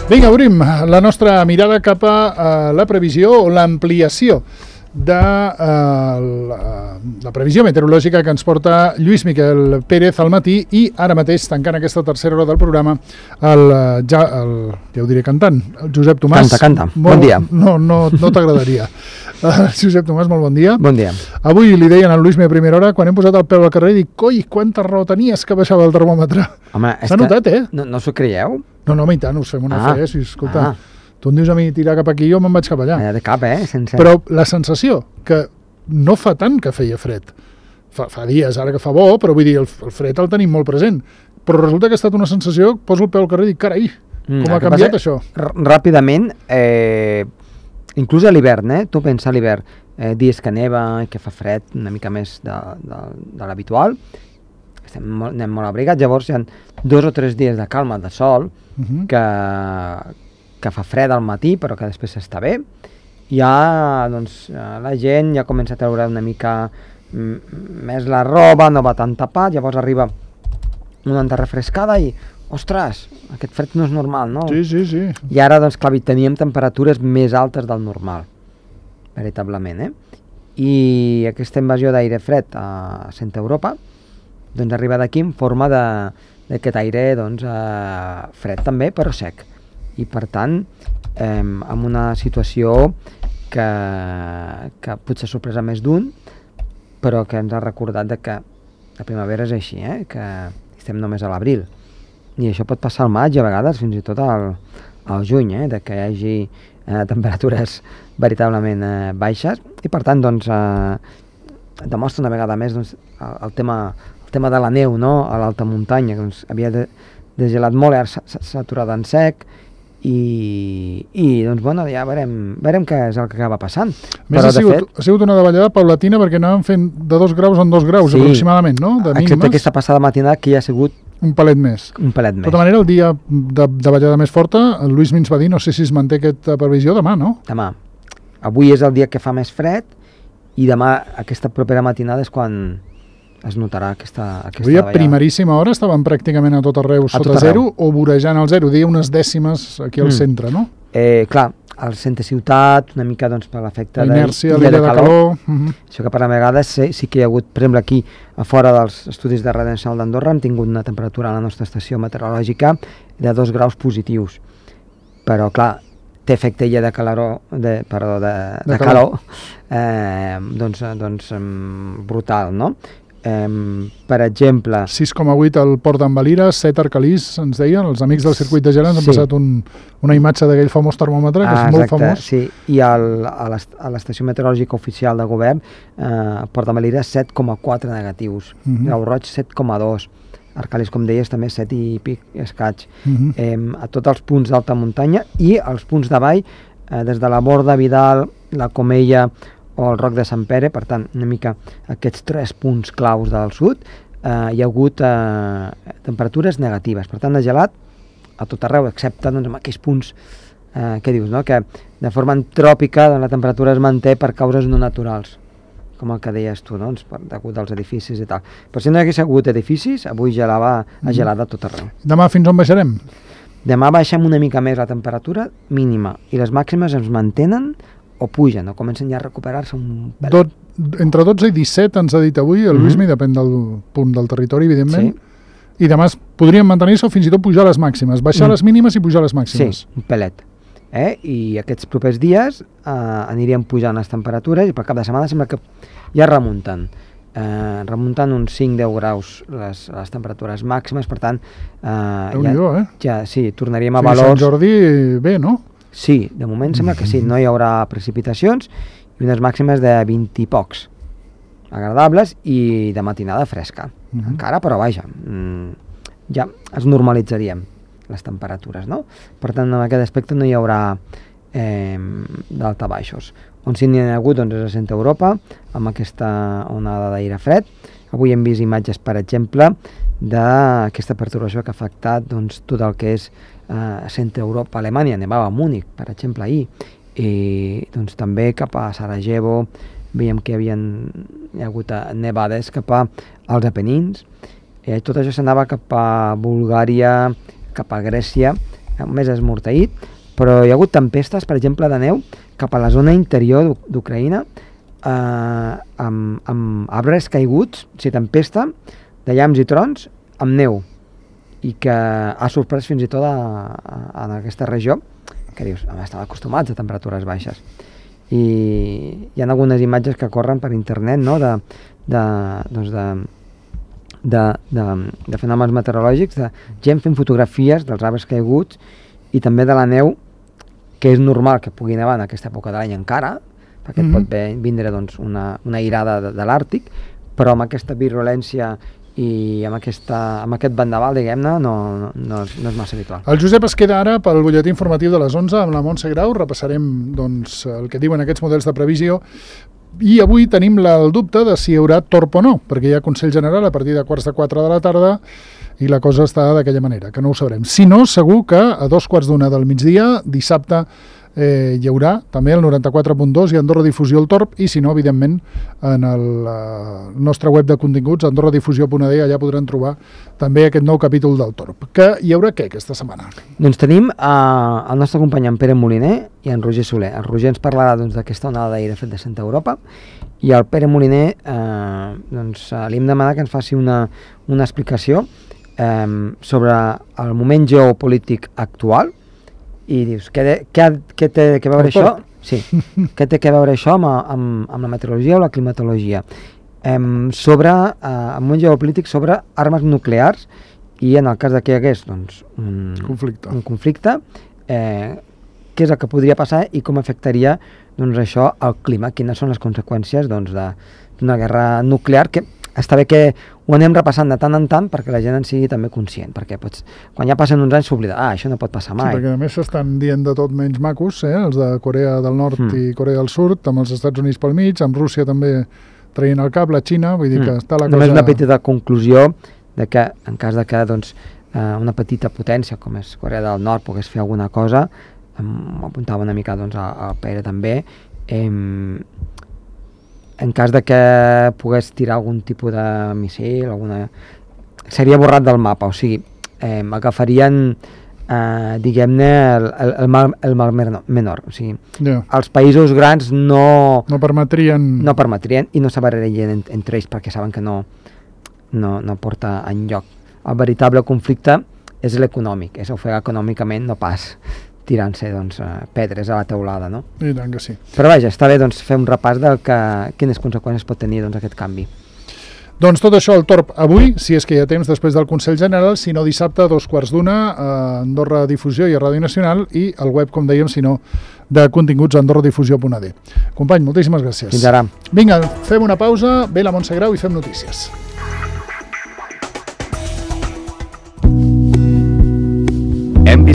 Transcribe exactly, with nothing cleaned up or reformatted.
Vinga, obrim la nostra mirada cap a uh, la previsió o l'ampliació de uh, la, la previsió meteorològica que ens porta Lluís Miquel Pérez al matí i ara mateix, tancant aquesta tercera hora del programa, el, ja, el, ja ho diré cantant, el Josep Tomàs. Canta, canta. Molt, bon dia. No, no, no t'agradaria. Uh, Josep Tomàs, molt bon dia. Bon dia. Avui li deien al Lluís a primera hora, quan hem posat el peu al carrer, dic, coi, quanta raó tenies que baixava el termòmetre. Home, és S'ha notat, que eh? No, no s'ho creieu? No, no, home, i tant, us fem una Ah. fe, si, escolta, Ah. tu em dius a mi tirar cap aquí, jo me'n vaig cap allà. Allà de cap, eh? Sense... Però la sensació que no fa tant que feia fred. Fa, fa dies, ara que fa bo, però vull dir, el, el fred el tenim molt present. Però resulta que ha estat una sensació, poso el peu al carrer i dic, carai, com Mm, ha el que canviat passa- això? R- Ràpidament, eh, inclús a l'hivern, eh? Tu pensa a l'hivern, eh, dies que neva, que fa fred una mica més de, de, de l'habitual, estem molt, anem molt abrigats, llavors hi ha dos o tres dies de calma, de sol, Uh -huh. que, que fa fred al matí però que després està bé. Ja doncs, eh, la gent ja comença a treure una mica mm, més la roba, no va tan tapat, llavors arriba una anta refrescada i, ostres, aquest fred no és normal, no? Sí, sí, sí. I ara, doncs, clar, teníem temperatures més altes del normal, veritablement, eh? I aquesta invasió d'aire fred a Centre Europa, doncs arriba d'aquí en forma de d'aquest aire, doncs, eh, fred també, però sec. I, per tant, eh, amb una situació que, que potser ha sorpresa més d'un, però que ens ha recordat de que la primavera és així, eh? Que estem només a l'abril. I això pot passar al maig, a vegades fins i tot al, al juny, eh? De que hi hagi eh, temperatures veritablement eh, baixes, i per tant, doncs, eh, demostra una vegada més doncs, el, el, tema, el tema de la neu, no? A l'alta muntanya, que doncs, havia de, desgelat molt, ara s'ha s'ha aturat en sec, i, i doncs, bueno, ja veurem, veurem què és el que acaba passant. A més, Però, ha de sigut, fet, ha sigut una davallada paulatina perquè anàvem fent de dos graus en dos graus, Sí. aproximadament, no? De excepte mínimes, aquesta passada matinada, que ja ha sigut un palet més. un pelet De més. tota manera, el dia de davallada més forta, el Lluís Mins va dir, no sé si es manté aquesta previsió demà, no? Demà. Avui és el dia que fa més fred, i demà, aquesta propera matinada, és quan es notarà aquesta, aquesta Avui a davallada. primeríssima hora estaven pràcticament a tot arreu sota tot arreu. zero o vorejant el zero, deia unes dècimes aquí al Mm. centre, no? Eh, clar, al centre ciutat, una mica doncs, per l'efecte La de inèrcia, illa l'illa de calor... Mhm. Això que per a vegades sí, sí que hi ha hagut, per exemple, aquí a fora dels estudis de Ràdio Nacional d'Andorra hem tingut una temperatura a la nostra estació meteorològica de dos graus positius. Però, clar, té efecte illa de calor, de, perdó, de, de, De de calor. calor, eh, doncs, doncs em, brutal, no? Eh, per exemple, sis coma vuit al port d'en Valira, set Arcalís, ens deien, els amics del circuit de gel ens han Sí. passat un, una imatge d'aquell famós termòmetre, que Ah, és molt exacte, famós. Sí, i al, a l'est- a l'estació meteorològica oficial de govern, eh, Port de Melira, set coma quatre negatius, Mhm. Grau Roig, set coma dos, Arcalis, com deies, també set i pic escaig. Mhm. Eh, a tots els punts d'alta muntanya i els punts de vall, eh, des de la Borda, Vidal, la Comella o el Roc de Sant Pere, per tant, una mica aquests tres punts claus del sud, eh, hi ha hagut eh, temperatures negatives, per tant, de gelat a tot arreu, excepte doncs, en aquells punts eh, què dius, no? Que de forma antròpica doncs, la temperatura es manté per causes no naturals, com el que deies tu, doncs, per degut als edificis i tal. Però si no hi hagués hagut edificis, avui gelava, ha gelat a tot arreu. Demà fins on baixarem? Demà baixem una mica més la temperatura mínima i les màximes es mantenen o pugen, o comencen ja a recuperar-se un pèl. Dot, entre dotze i disset ens ha dit avui, el Mhm. Lluís, depèn del punt del territori, evidentment, Sí. i demà es podrien mantenir-se o fins i tot pujar les màximes, baixar Mm. les mínimes i pujar les màximes. Sí, un pelet. Eh? I aquests propers dies eh, anirien pujant les temperatures i per cap de setmana sembla que ja remunten. Eh, remunten uns cinc a deu graus les, les temperatures màximes, per tant, eh, ja, Déu-n'hi-do, eh? ja sí, tornaríem a O sigui, Sant valors... Jordi, bé, no? Sí, de moment sembla que sí, no hi haurà precipitacions i unes màximes de vint i pocs agradables i de matinada fresca. Mhm. Encara, però vaja, mm, ja es normalitzaríem les temperatures, no? Per tant, en aquest aspecte no hi haurà eh, daltabaixos. On sí n'hi ha hagut doncs, és a Centre Europa, amb aquesta onada d'aire fred. Avui hem vist imatges, per exemple, d'aquesta perturbació que ha afectat doncs, tot el que és eh, Centre Europa, Alemanya. Nevava a Múnich, per exemple, ahir. I doncs, també cap a Sarajevo veiem que hi havien hi ha hagut eh, nevades cap a, als Apenins. Eh, tot això s'anava cap a Bulgària, cap a Grècia, més esmorteït, però hi ha hagut tempestes, per exemple, de neu cap a la zona interior d'Ucraïna, eh, amb, amb arbres caiguts, o sigui, tempesta, de llamps i trons, amb neu, i que ha sorprès fins i tot a, a, a aquesta regió, que dius, estan acostumats a temperatures baixes. I hi ha algunes imatges que corren per internet, no?, de, de, doncs de, de, de, de fenòmens meteorològics, de gent fent fotografies dels arbres caiguts i també de la neu, que és normal que pugui nevar en aquesta època de l'any encara, perquè mm-hmm. pot ve, vindre doncs, una, una irada de, de l'Àrtic, però amb aquesta virulència i amb, aquesta, amb aquest vendaval, diguem-ne, no, no, no, és, no és massa habitual. El Josep es queda ara pel butlletí informatiu de les onze amb la Montse Grau. Repassarem doncs, el que diuen aquests models de previsió i avui tenim la, el dubte de si hi haurà torb o no, perquè hi ha Consell General a partir de quarts de quatre de la tarda i la cosa està d'aquella manera, que no ho sabrem. Si no, segur que a dos quarts d'una del migdia, dissabte, Eh, hi haurà també el noranta-quatre punt dos i Andorra Difusió el torb, i si no, evidentment, en el eh, nostre web de continguts, andorra difusió punt a d, allà podran trobar també aquest nou capítol del torb. Que hi haurà què aquesta setmana? Doncs tenim eh, el nostre company en Pere Moliner i en Roger Soler. El Roger ens parlarà doncs, d'aquesta onada d'aire fet de Centre Europa, i el Pere Moliner eh, doncs, li hem demanat que ens faci una, una explicació eh, sobre el moment geopolític actual. I dius, què, de, què, què té que veure això? Sí, què té que veure això amb, amb, amb la meteorologia o la climatologia? Eh, sobre, eh, amb un geopolític sobre armes nuclears i en el cas de que hi hagués doncs, un conflicte, un conflicte eh, què és el que podria passar i com afectaria doncs, això al clima, quines són les conseqüències doncs, d'una guerra nuclear, que està bé que ho anem repassant de tant en tant perquè la gent en sigui també conscient, perquè pots, quan ja passen uns anys s'oblida, ah, això no pot passar mai. Sí, perquè a més s'estan dient de tot menys macos, eh? Els de Corea del Nord mm. i Corea del Sud, amb els Estats Units pel mig, amb Rússia també traient el cap, la Xina, vull dir mm. que està la cosa... Només una petita conclusió de que en cas de que doncs, una petita potència com és Corea del Nord pogués fer alguna cosa, m'apuntava una mica doncs, al Pere també, eh, en cas de que pogués tirar algun tipus de missil, alguna... seria borrat del mapa, o sigui, eh, agafarien, eh, diguem-ne, el, el, el, mal, el mal menor. O sigui, yeah. Els països grans no... No permetrien... No permetrien i no s'abarrerien en, entre ells perquè saben que no, no, no porta enlloc. El veritable conflicte és l'econòmic, és ofegar econòmicament, no pas tirant-se doncs, pedres a la teulada, no? I tant que sí. Però vaja, està bé doncs, fer un repàs de que, quines conseqüències pot tenir doncs, aquest canvi. Doncs tot això el torb avui, si és que hi ha temps després del Consell General, si no dissabte a dos quarts d'una a Andorra Difusió i a Ràdio Nacional, i el web, com dèiem, si no, de continguts a andorra difusió punt a d. Company, moltíssimes gràcies. Fins ara. Vinga, fem una pausa, ve la Montse Grau i fem notícies.